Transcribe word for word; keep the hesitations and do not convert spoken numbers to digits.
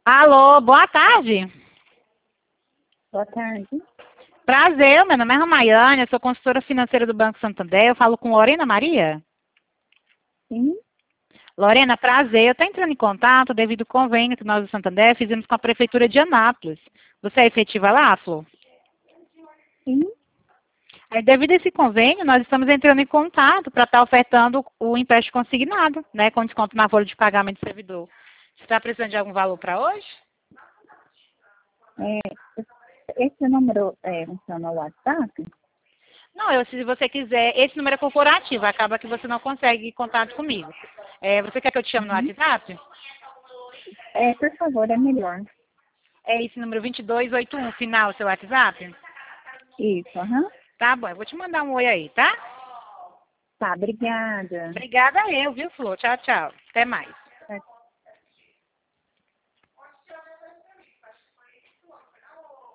Alô, boa tarde. Boa tarde. Prazer, meu nome é Ramaiane, eu sou consultora financeira do Banco Santander, eu falo com Lorena Maria. Sim, Lorena, prazer, eu estou entrando em contato devido ao convênio que nós do Santander fizemos com a Prefeitura de Anápolis. Você é efetiva lá, Flor? sim. Aí, devido a esse convênio, nós estamos entrando em contato para estar ofertando o empréstimo consignado, né, com desconto na folha de pagamento do servidor. Você está precisando de algum valor para hoje? É, esse número é, funciona no WhatsApp? Não, eu, se você quiser, esse número é corporativo, acaba que você não consegue contato comigo. É, você quer que eu te chame no Uhum. WhatsApp? É, por favor, é melhor. É esse número dois dois oito um, final, seu WhatsApp? Isso, aham. Tá bom, eu vou te mandar um oi aí, tá? Tá, obrigada. Obrigada eu, viu, Flor? Tchau, tchau. Até mais.